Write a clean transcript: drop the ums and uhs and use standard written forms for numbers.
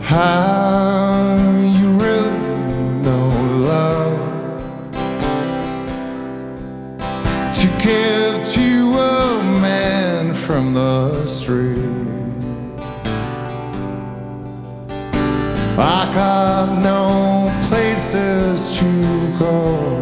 how you really know love. She kept you a man from the street. I got no places to go.